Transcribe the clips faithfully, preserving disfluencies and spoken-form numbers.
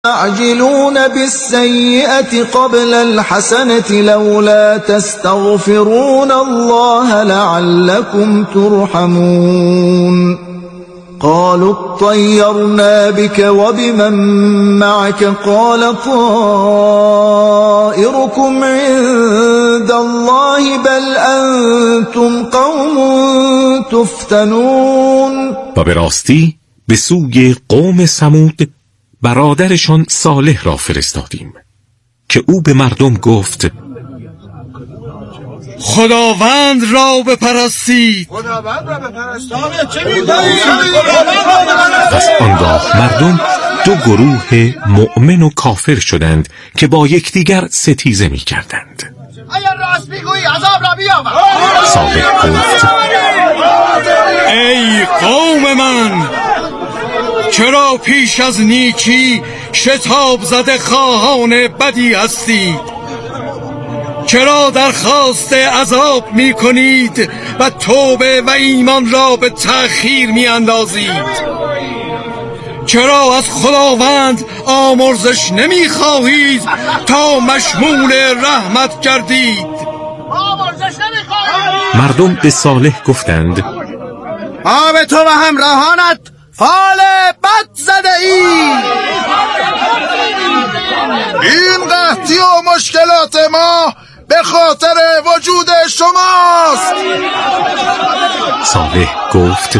يعجلون بالسيئة قبل الحسنة لولا تستغفرون الله لعلكم ترحمون قالوا اطيرنا بك وبمن معك قال طائركم عند الله بل أنتم قوم تفتنون. و به راستی به سوی قوم ثمود برادرشان صالح را فرستادیم که او به مردم گفت خداوند را بپرستید. پس آنگاه مردم دو گروه مؤمن و کافر شدند که با یکدیگر ستیزه می کردند. اگر راست میگویی عذاب را بیاور. صالح گفت ای قوم من، چرا پیش از نیکی شتاب زده خواهان بدی هستید؟ چرا درخواست عذاب می کنید و توبه و ایمان را به تأخیر می اندازید؟ چرا از خداوند آمرزش نمی خواهید تا مشمول رحمت گردید؟ مردم به صالح گفتند ما به تو و همراهانت فال بد زده ای. این قحطی و مشکلات ما به خاطر وجود شماست. صالح گفت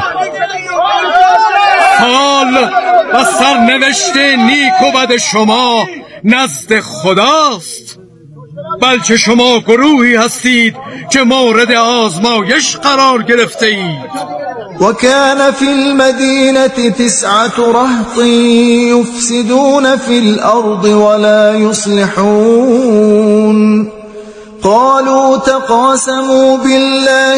حال و سرنوشت نیک و بد شما نزد خداست، بلکه شما گروهی هستید که مورد آزمایش قرار گرفته اید. وكان في المدينة تسعة رهط يفسدون في الأرض ولا يصلحون قالوا تقاسموا بالله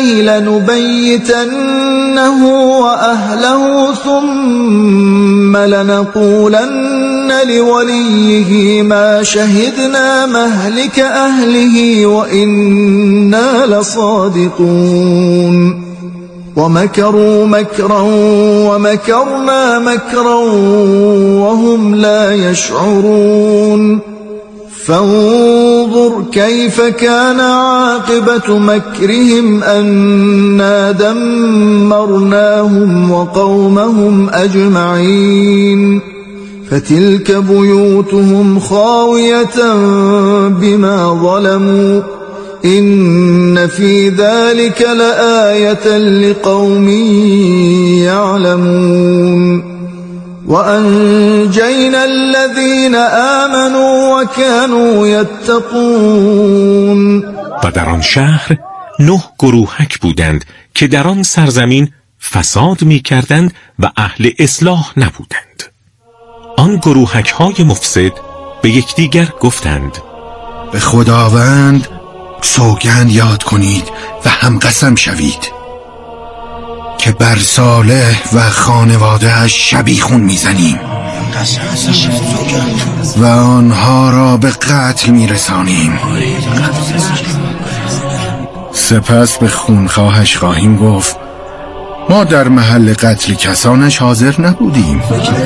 لنبيتنه وأهله ثم لنقولن لوليه ما شهدنا مهلك أهله وإنا لصادقون ومكروا مكرا ومكرنا مكرا وهم لا يشعرون فانظر كيف كان عاقبة مكرهم أنا دمرناهم وقومهم أجمعين فتلك بيوتهم خاوية بما ظلموا إن في ذلك لآية لقوم يعلمون وأنجينا الذين آمنوا وكانوا يتقون. و در آن شهر نه گروهک بودند که در آن سرزمین فساد می کردند و اهل اصلاح نبودند. آن گروهک های مفسد به یکدیگر گفتند به خداوند سوگند یاد کنید و هم قسم شوید که بر صالح و خانواده‌اش شبیخون میزنیم و آنها را به قتل میرسانیم. سپس به خونخواهش خواهیم گفت ما در محل قتل کسانش حاضر نبودیم،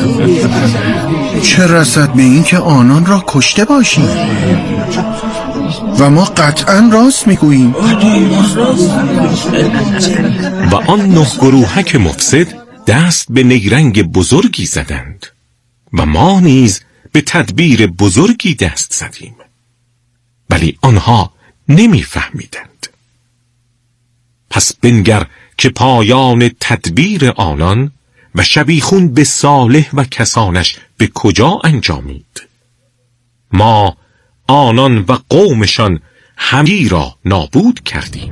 چه رسد به این که آنان را کشته باشیم و ما قطعا راست میگوییم. و آن نه گروهک مفسد دست به نیرنگ بزرگی زدند و ما نیز به تدبیر بزرگی دست زدیم، ولی آنها نمیفهمیدند. پس بنگر که پایان تدبیر آنان و شبیخون به صالح و کسانش به کجا انجامید. ما آنان و قومشان همگی را نابود کردیم.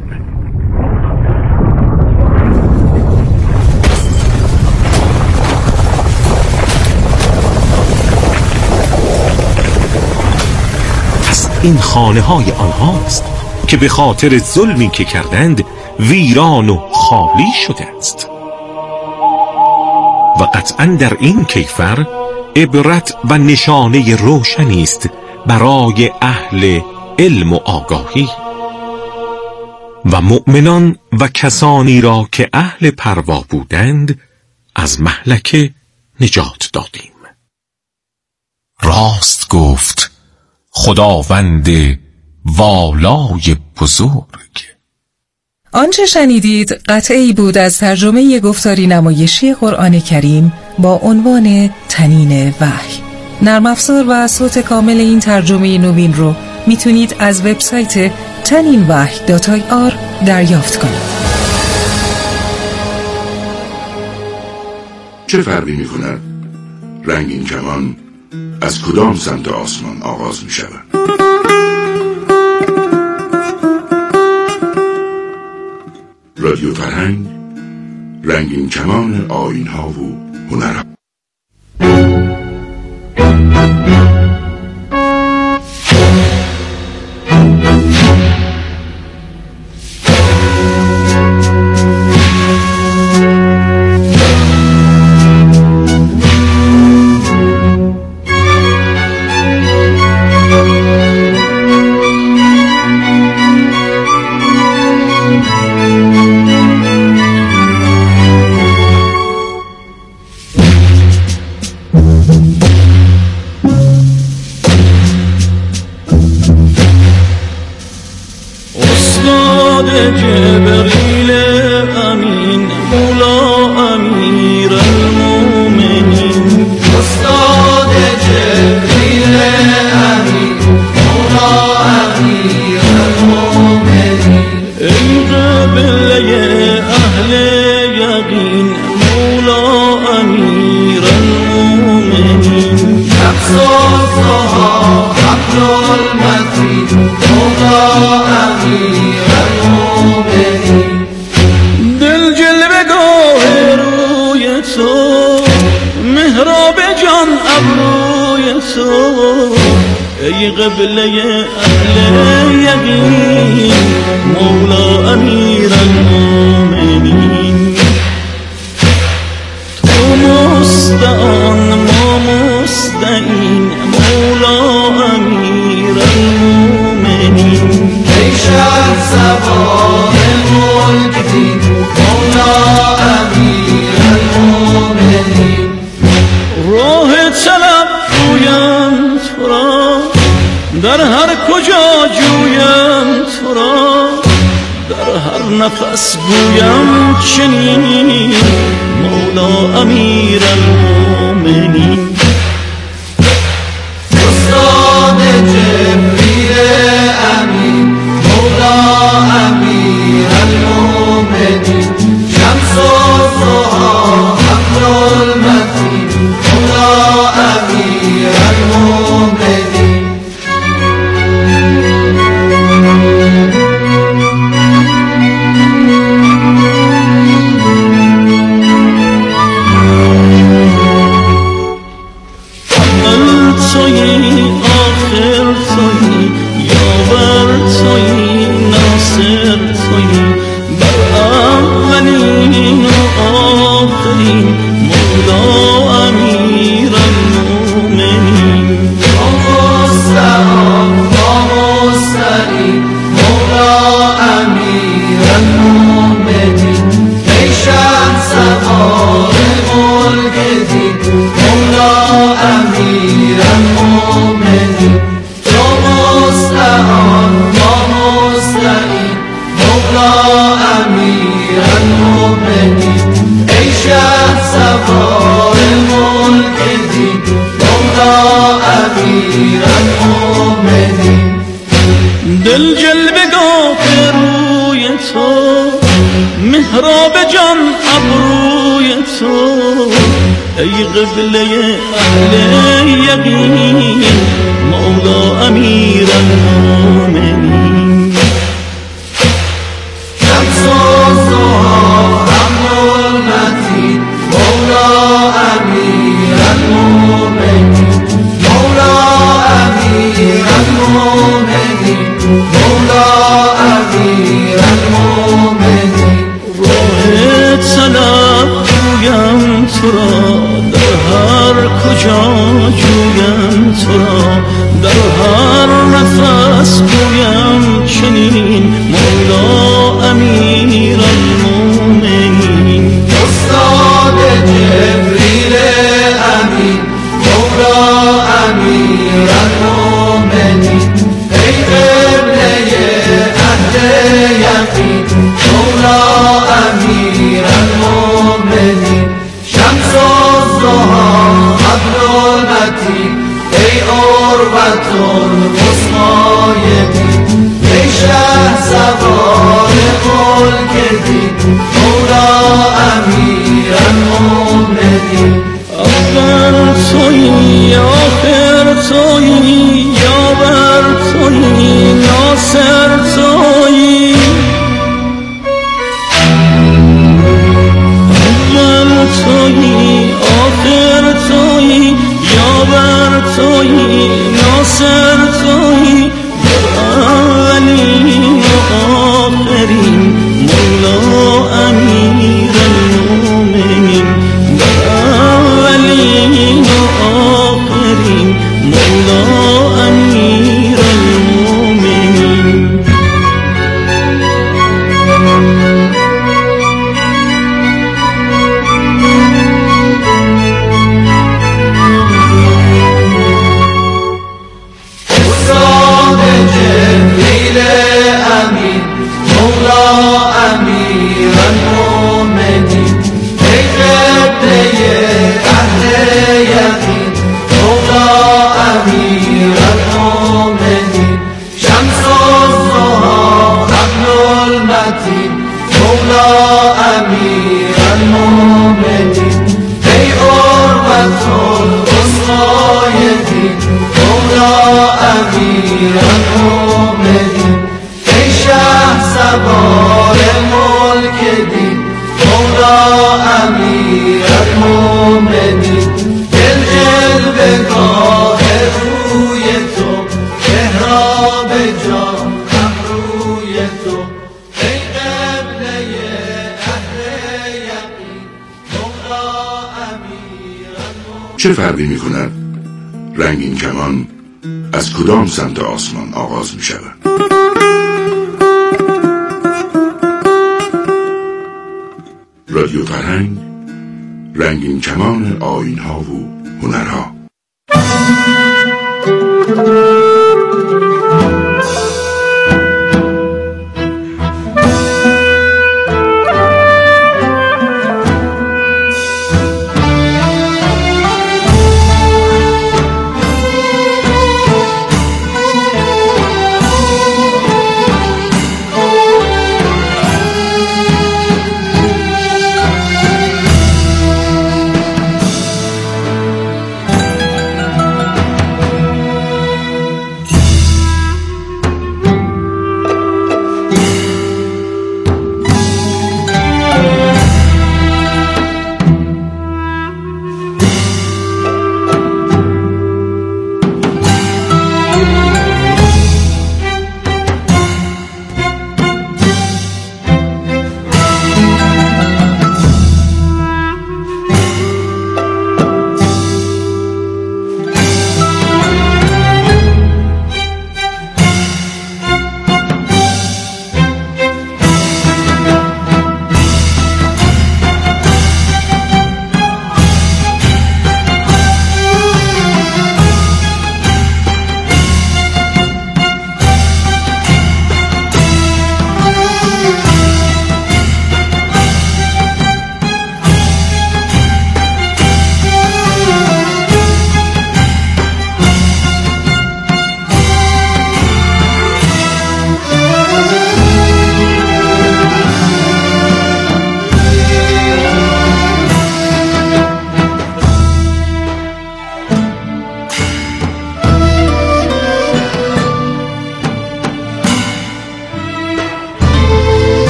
پس این خانه های آنهاست که به خاطر ظلمی که کردند ویران و خالی شده است. و قطعا در این کیفر عبرت و نشانه روشنی است برای اهل علم و آگاهی. و مؤمنان و کسانی را که اهل پروا بودند از مهلکه نجات دادیم. راست گفت خداوند والای بزرگ. آنچه شنیدید قطعی بود از ترجمه گفتاری نمایشی قرآن کریم با عنوان طنین وحی. نرم افزار و صوت کامل این ترجمه نوین رو میتونید از وبسایت طنین وحی دات آی آر دریافت کنید. چه فرقی می کند رنگین کمان از کدام سمت آسمان آغاز می شود؟ رادیو فرهنگ، رنگین کمان آیین ها و هنرها. جبريل أمين مولا أمير المؤمنين أستاذ جبريل أمين مولا أمير المؤمنين انقبل يا أهل يقين مولا أمير المؤمنين أقصاصها حبل المتين مولا أمير دل جلوه گاه روی تو محراب جان ابروی تو ای قبله اهل یقین مولا امیر المؤمنین تو مستعان ما مستعین مولا امیر المؤمنین ای شهر سوار مولا امیر المؤمنین راه طلب جویم تو را در هر کجا جویم تو را در هر نفس گویم چنین مولا امیر المؤمنین استاد جبریل امین مولا امیر المؤمنین شمس الضحی حبل المتین مولا امیر المؤمنین اول تویی آخر تویی یاور تویی ناصر تویی بر اولین و آخرین مولا امیر المؤمنین با مستعان با مستعین مولا امیر المؤمنین ای شهر سوار ملک دین مولا امیر المؤمنین تو مستعان با مستعین مولا امیر المؤمنین ای شهر سوار ملک دین مولا امیر المؤمنین دل جلوه‌گاه روی تو محراب جان ابروی تو ای قبله اهل یقین مولا امیر المؤمنین شمس الضحی حبل المتین مولا امیر المؤمنین مولا امیر المؤمنین مولا امیر المؤمنین راه طلب جویم تو را در هر کجا جویم تو را در هر نفس گویم چنین مولا امیر المؤمنین استاد جبریل امین مولا امیر المؤمنین ای قبله اهل یقین مولا امیر المؤمنین شمس الضحی ابر المتین ای عروة الوثقی دین ای شهسوار ملک دین مولا امیر المؤمنین آخر تویی آخر تویی یاور تویی ناصر تویی اول تویی آخر تویی یاور تویی ناصر تویی اولین و آخرین مولا امیر المؤمنین اولین و آخرین مولا امیر المؤمنین استاد جبریل امین مولا امیر المؤمنین ای قبله اهل یقین مولا امیر المؤمنین شمس الضحی ابر المتین مولا امیر المؤمنین ای عروة الوثقی دین مولا امیر المؤمنین ای شهسوار ملک دین مولا امیر المؤمنین دل جلوه‌گاه روی تو محراب جان ابروی تو ای قبله اهل یقین مولا امیر المؤمنین چه فرقی می کند رنگین کمان از کدام سمت آسمان آغاز می شود؟ رادیو فرهنگ، رنگین کمان آیین‌ها و هنرها.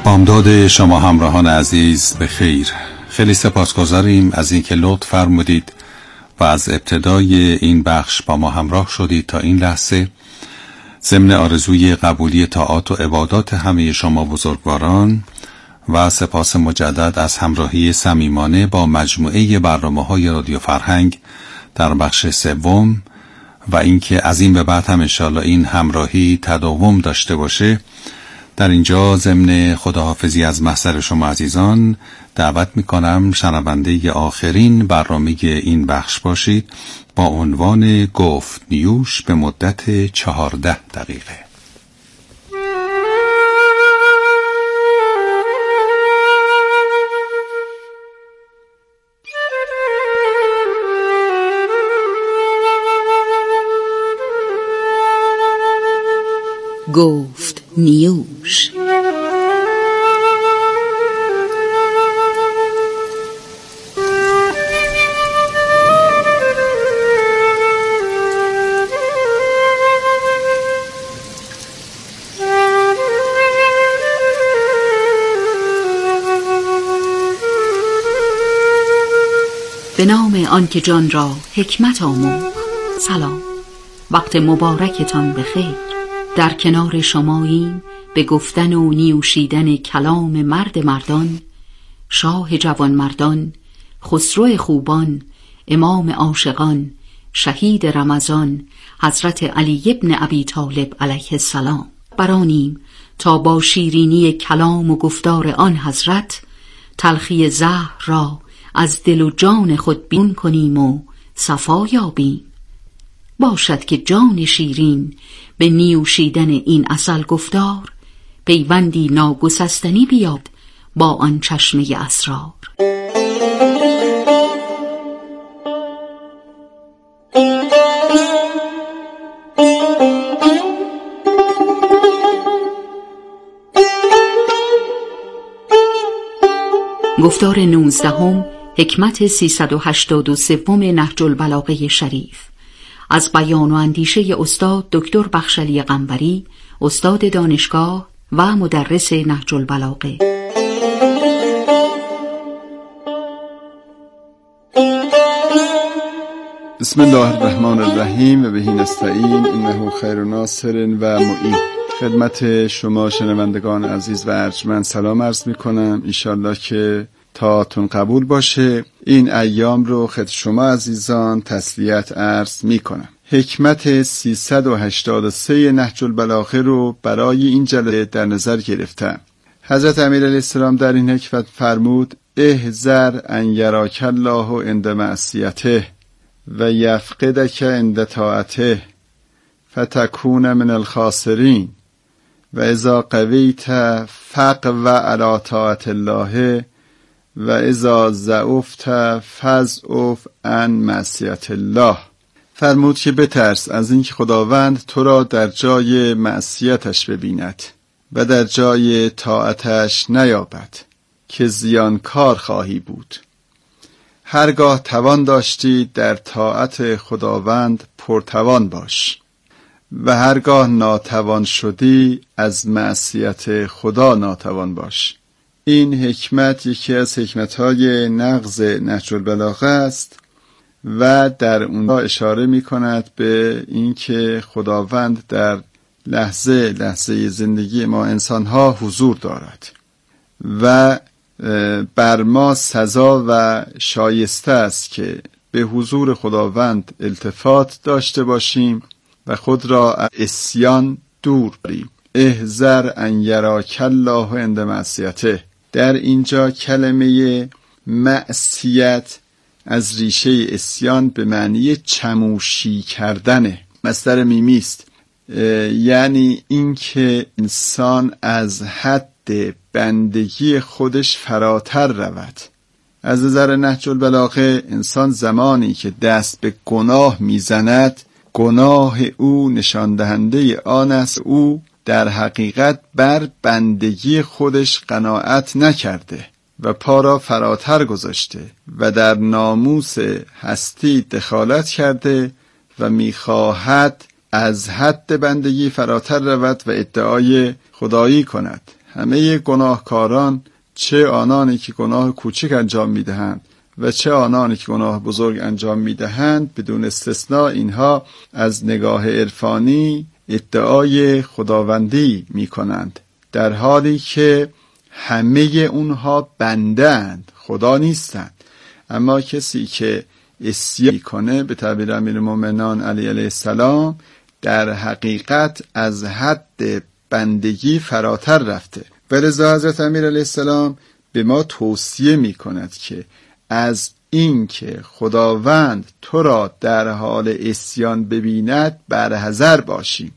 بامداد شما همراهان عزیز به خیر. خیلی سپاسگزاریم از اینکه لطف فرمودید و از ابتدای این بخش با ما همراه شدید تا این لحظه. ضمن آرزوی قبولی طاعات و عبادات همه شما بزرگواران و سپاس مجدد از همراهی صمیمانه با مجموعه برنامه‌های رادیو فرهنگ در بخش سوم و اینکه از این به بعد هم انشاءالله این همراهی تداوم داشته باشه، در اینجا ضمن خداحافظی از محضر شما عزیزان دعوت میکنم شنونده آخرین برنامه این بخش باشید با عنوان گفت نیوش به مدت چهارده دقیقه. گفت نیوش. به نام آنکه جان را حکمت آموخت. سلام، وقت مبارکتان بخیر. در کنار شماییم به گفتن و نیوشیدن کلام مرد مردان، شاه جوان مردان، خسرو خوبان، امام عاشقان، شهید رمضان، حضرت علی ابن ابی طالب علیه السلام. برانیم تا با شیرینی کلام و گفتار آن حضرت تلخی زهر را از دل و جان خود بیرون کنیم و صفا یابیم. باشد که جان شیرین به نیوشیدن این عسل گفتار پیوندی ناگسستنی بیاب با آن چشمه اسرار. گفتار نوزدهم، حکمت سیصد و هشتاد و سوم نهج البلاغه شریف، از بیان و اندیشه استاد دکتر بخشلی قنبری، استاد دانشگاه و مدرس نهج البلاغه. بسم الله الرحمن الرحیم و بهی نستعین انه خیر ناصر و معین. خدمت شما شنوندگان عزیز و ارجمند سلام عرض می کنم. انشالله که طاعتون قبول باشه. این ایام رو خدمت شما عزیزان تسلیت عرض می کنم. حکمت سیصد و هشتاد و سه نهج البلاغه رو برای این جلسه در نظر گرفتم. حضرت امیر علیه السلام در این حکمت فرمود: احذر ان یراک الله عند معصیته و یفقدک عند طاعته فتکون من الخاسرین و اذا قویت فقو علی طاعت الله و اذا ضعفت فضعف عن معصیت الله. فرمود که بترس از اینکه خداوند تو را در جای معصیتش ببیند و در جای طاعتش نیابد که زیانکار خواهی بود. هرگاه توان داشتی در طاعت خداوند پرتوان باش و هرگاه ناتوان شدی از معصیت خدا ناتوان باش. این حکمت یکی از حکمت‌های نغز نهج البلاغه است و در اونها اشاره می کند به اینکه خداوند در لحظه لحظه زندگی ما انسانها حضور دارد و بر ما سزا و شایسته است که به حضور خداوند التفات داشته باشیم و خود را از عصیان دور بریم. احذر ان یراک الله عند معصیته. در اینجا کلمه معصیت از ریشه عصیان به معنی چموشی کردنه، مصدر میمی است، یعنی اینکه انسان از حد بندگی خودش فراتر رود. از نظر نهج البلاغه انسان زمانی که دست به گناه میزند، گناه او نشان دهنده آن است او در حقیقت بر بندگی خودش قناعت نکرده و پا را فراتر گذاشته و در ناموس هستی دخالت کرده و میخواهد از حد بندگی فراتر رود و ادعای خدایی کند. همه گناهکاران، چه آنانی که گناه کوچک انجام میدهند و چه آنانی که گناه بزرگ انجام میدهند، بدون استثناء اینها از نگاه عرفانی ادعای خداوندی میکنند، در حالی که همه اونها بندند، خدا نیستند. اما کسی که عصیان میکنه، به تعبیر امیرالمومنین علی علیه السلام، در حقیقت از حد بندگی فراتر رفته. ولذا حضرت امیر علیه السلام به ما توصیه می کند که از این که خداوند تو را در حال عصیان ببیند برحذر باشیم.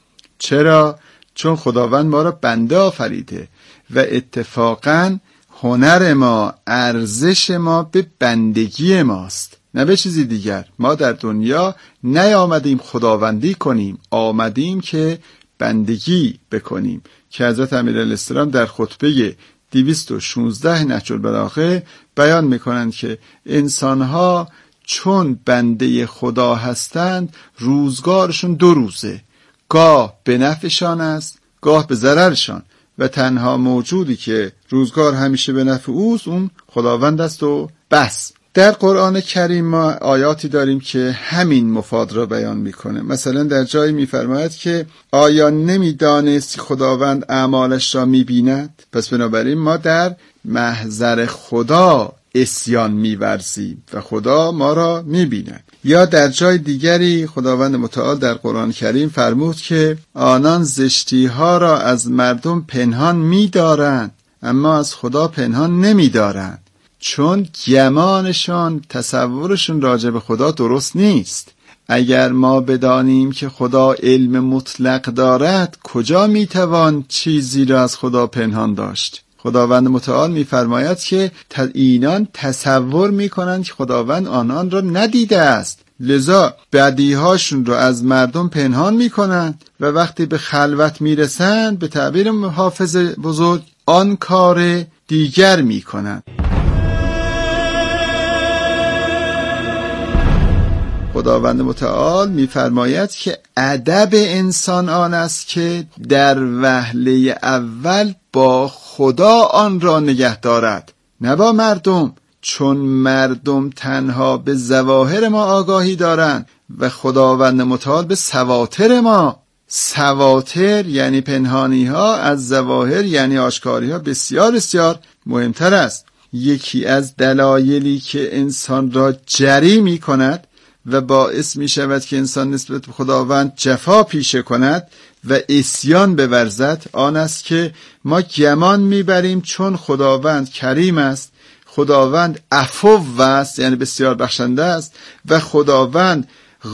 چرا؟ چون خداوند ما را بنده آفریده و اتفاقاً هنر ما، ارزش ما به بندگی ماست، نه به چیزی دیگر. ما در دنیا نیامدیم خداوندی کنیم، آمدیم که بندگی بکنیم، که حضرت امیرعلیه السلام در خطبه دویست و شانزده نهج البلاغه بیان میکنند که انسانها چون بنده خدا هستند روزگارشون دو روزه، گاه به نفعشان است، گاه به ضررشان، و تنها موجودی که روزگار همیشه به نفع اوست اون خداوند است و بس. در قرآن کریم ما آیاتی داریم که همین مفاد را بیان میکنه. مثلا در جایی میفرماید که آیا نمیدانست خداوند اعمالش را میبیند؟ پس بنابراین ما در محضر خدا عصیان میورزیم و خدا ما را میبیند. یا در جای دیگری خداوند متعال در قرآن کریم فرمود که آنان زشتی ها را از مردم پنهان می‌دارند اما از خدا پنهان نمی‌دارند، چون گمانشان، تصورشون راجع به خدا درست نیست. اگر ما بدانیم که خدا علم مطلق دارد، کجا میتوان چیزی را از خدا پنهان داشت؟ خداوند متعال میفرماید که اینان تصور میکنند که خداوند آنان را ندیده است، لذا بدیهاشون را از مردم پنهان میکنند و وقتی به خلوت میرسند، به تعبیر حافظ بزرگ، آن کار دیگر میکنند. خداوند متعال میفرماید که ادب انسان آن است که در وهله اول با خدا آن را نگه دارد، نه با مردم، چون مردم تنها به ظواهر ما آگاهی دارند و خداوند متعال به سواتر ما. سواتر یعنی پنهانی ها، از ظواهر یعنی آشکاری ها بسیار بسیار مهمتر است. یکی از دلایلی که انسان را جری می کند و باعث می شود که انسان نسبت به خداوند جفا پیشه کند و عصیان بورزد، آن است که ما گمان می بریم چون خداوند کریم است، خداوند عفو است یعنی بسیار بخشنده است و خداوند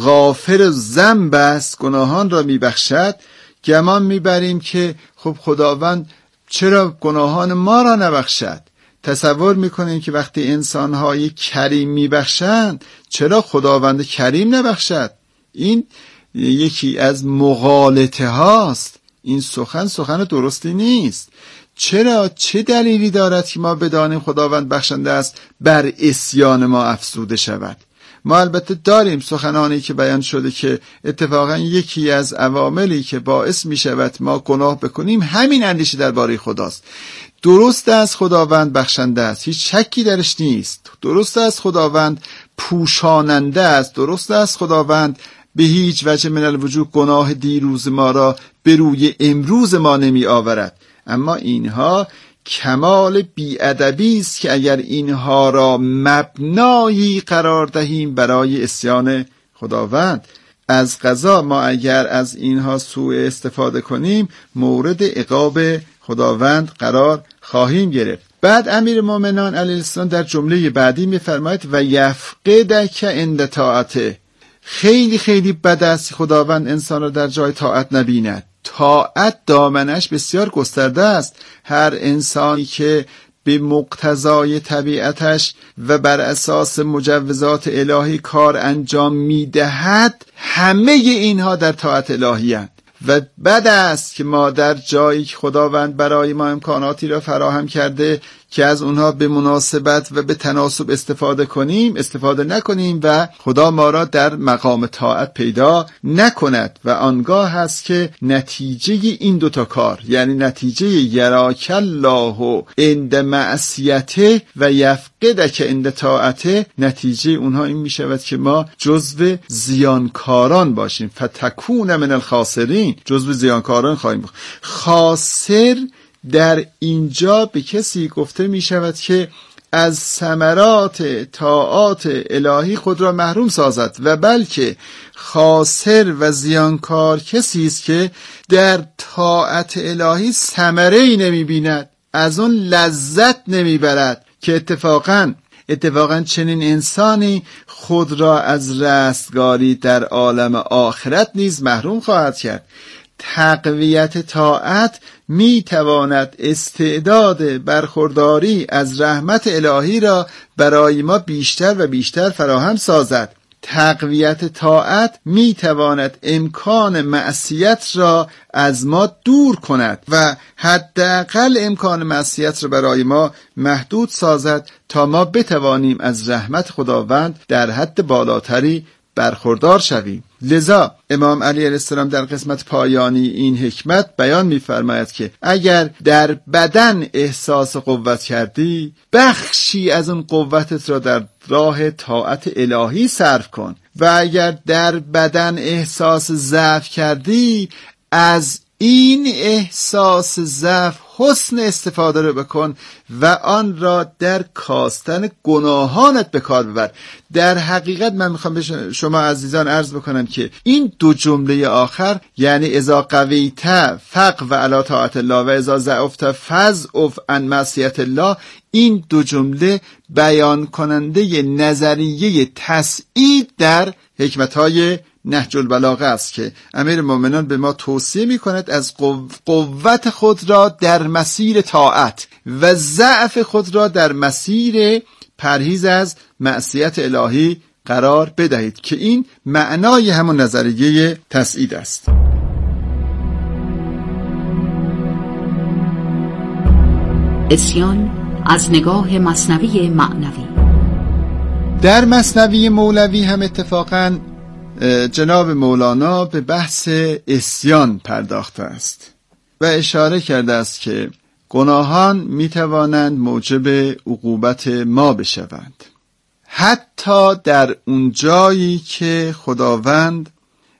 غافر ذنب است، گناهان را می بخشد، گمان می بریم که خب خداوند چرا گناهان ما را نبخشد؟ تصور میکنیم که وقتی انسان‌های کریم میبخشند، چرا خداوند کریم نبخشد؟ این یکی از مغالطه هاست. این سخن سخن درستی نیست. چرا؟ چه دلیلی دارد که ما بدانیم خداوند بخشنده است بر عصیان ما افزوده شود؟ ما البته داریم سخنانی که بیان شده که اتفاقا یکی از عواملی که باعث می شود ما گناه بکنیم همین اندیشه درباره خداست. درست است خداوند بخشنده است، هیچ شکی درش نیست. درست است خداوند پوشاننده است، درست است خداوند به هیچ وجه من الوجوه گناه دیروز ما را به روی امروز ما نمی آورد. اما اینها کمال بی‌ادبی است که اگر اینها را مبنایی قرار دهیم برای عصیان خداوند. از قضا ما اگر از اینها سوء استفاده کنیم مورد عقاب خداوند قرار خواهیم گرفت. بعد امیر مومنین علیه السلام در جمله بعدی می‌فرماید و یفقدک عند طاعته. خیلی خیلی بد است خداوند انسان را در جای طاعت نبیند. طاعت دامنش بسیار گسترده است. هر انسانی که به مقتضای طبیعتش و بر اساس مجوزات الهی کار انجام میدهد، همه اینها در طاعت الهی اند. و بد است که ما در جایی که خداوند برای ما امکاناتی را فراهم کرده که از اونها به مناسبت و به تناسب استفاده کنیم استفاده نکنیم و خدا ما را در مقام طاعت پیدا نکند و آنگاه هست که نتیجه این دوتا کار، یعنی نتیجه یراک الله عند معصیته و یفقدک عند طاعته، نتیجه اونها این می شود که ما جزو زیانکاران باشیم. فتکون من الخاسرین، جزو زیانکاران خواهیم بود. خاسر در اینجا به کسی گفته می شود که از ثمرات طاعات الهی خود را محروم سازد و بلکه خاسر و زیانکار کسی است که در طاعت الهی ثمره‌ای نمی بیند، از اون لذت نمی برد که اتفاقاً اتفاقاً چنین انسانی خود را از رستگاری در عالم آخرت نیز محروم خواهد کرد. تقویت طاعت می تواند استعداد برخورداری از رحمت الهی را برای ما بیشتر و بیشتر فراهم سازد. تقویت طاعت می تواند امکان معصیت را از ما دور کند و حداقل امکان معصیت را برای ما محدود سازد تا ما بتوانیم از رحمت خداوند در حد بالاتری برخوردار شویم. لذا امام علی علیه السلام در قسمت پایانی این حکمت بیان می‌فرماید که اگر در بدن احساس قوت کردی، بخشی از اون قوتت را در راه طاعت الهی صرف کن و اگر در بدن احساس ضعف کردی، از این احساس ضعف حسن استفاده رو بکن و آن را در کاستن گناهانت به کار ببر. در حقیقت من میخوام به شما عزیزان عرض بکنم که این دو جمله آخر، یعنی اذا قویت فق و علی طاعت الله و اذا ضعفت فضعف عن معصیت الله، این دو جمله بیان کننده نظریه تسعید در حکمت‌های نهج البلاغه است که امیر مومنان به ما توصیه می کند از قوت خود را در مسیر طاعت و ضعف خود را در مسیر پرهیز از معصیت الهی قرار بدهید که این معنای همون نظریه تسعید است. اسیان از نگاه مثنوی معنوی. در مثنوی مولوی هم اتفاقاً جناب مولانا به بحث عصیان پرداخته است و اشاره کرده است که گناهان می توانند موجب عقوبت ما بشوند، حتی در اون جایی که خداوند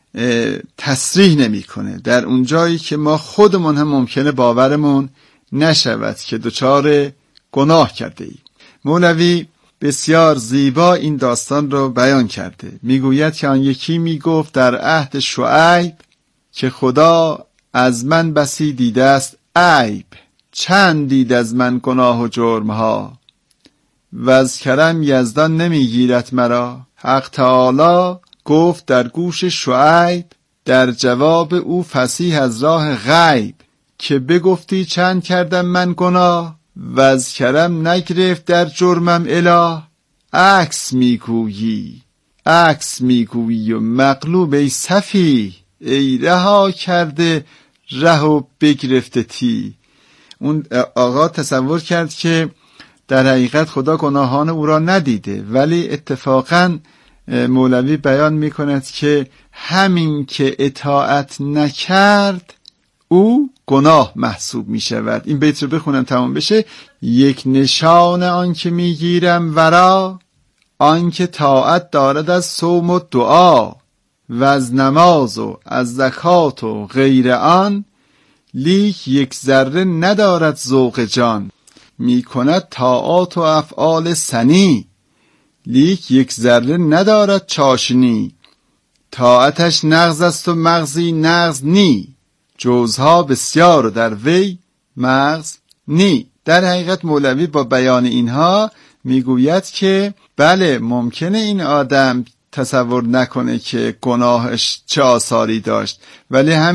تصریح نمی کنه، در اون جایی که ما خودمون هم ممکنه باورمون نشود که دچار گناه کرده ایم. مولوی بسیار زیبا این داستان رو بیان کرده. میگوید که آن یکی میگفت در عهد شعیب که خدا از من بسی دیده است عیب، چند دید از من گناه و جرمها، و از کرم یزدان نمیگیرد مرا. حق تعالی گفت در گوش شعیب در جواب او فصیح از راه غیب که بگفتی چند کردم من گناه، و از کرم نگرفت در جرمم اله. عکس میگویی عکس میگویی و مغلوب ای صفی، ای رها کرده ره و بگرفته تی. اون آقا تصور کرد که در حقیقت خدا گناهان او را ندیده، ولی اتفاقاً مولوی بیان میکند که همین که اطاعت نکرد او گناه محسوب می شود. این بیت رو بخونم تمام بشه. یک نشان آن که می گیرم ورا، آن که طاعت دارد از صوم و دعا و از نماز و از زکات و غیر آن، لیک یک ذره ندارد ذوق جان. می کند طاعات و افعال سنی، لیک یک ذره ندارد چاشنی. طاعتش نغز است و مغزی نغز نی، جوزها بسیار و در وی مغز نی. در حقیقت مولوی با بیان اینها میگوید که بله ممکنه این آدم تصور نکنه که گناهش چه آثاری داشت، ولی هم